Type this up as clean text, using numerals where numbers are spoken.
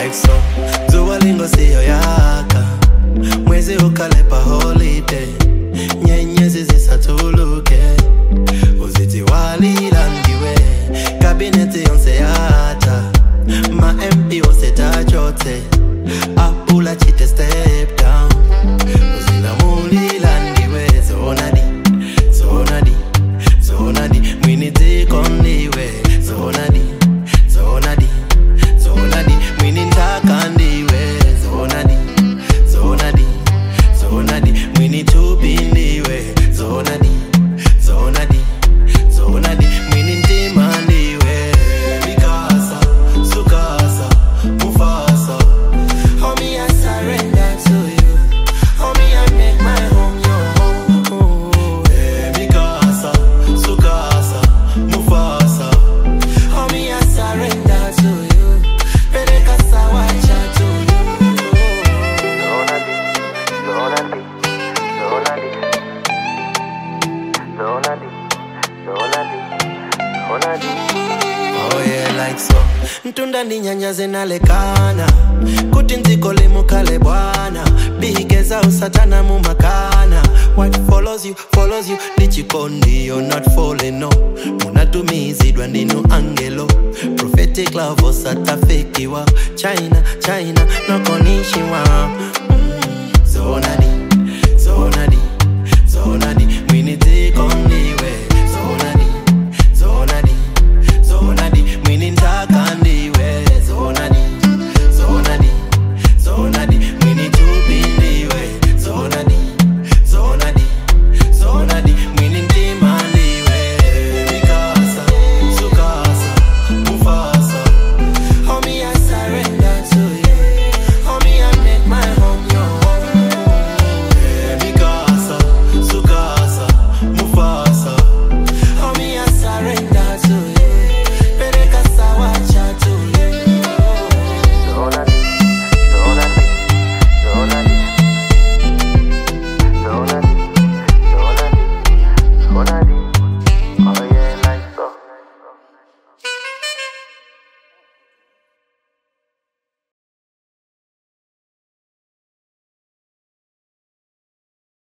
like so. Zuwalingo siyo yaka, mwezi ukalepa holiday, nyenyezi zisatuluke, uziti walilandiwe, kabineti yonse yata, ma MP ose tachote, apula chite step down, uzina mulilandiwe, zonadi, zonadi, zonadi, mwiniti kondiwe, zonadi, zonadi, zonadi, mwinintaka ndiwe, zonadi, zonadi, zonadi, mwinitupindiwe, zonadi, zonadi, zonadi, mwinintima ndiwe, Mikasa, Sukasa, Mufasa. Homie, I surrender to you. Homie, I make my home your home. Hey, Mikasa, Sukasa, Mufasa. Homie, I surrender to you. Peleka sawacha to you. Zonadi, zonadi, zonadi, zonadi, zonadi, zonadi. Oh yeah, like so. Ntunda ni nyanya zinalekana, kuti nzikole mukale bwana, bigeza usatana mumakana. What follows you, lichikondi, you're not falling, no. Munatumizidwa ndinu angelo, prophetic love osata fake wa China, no konishiwa.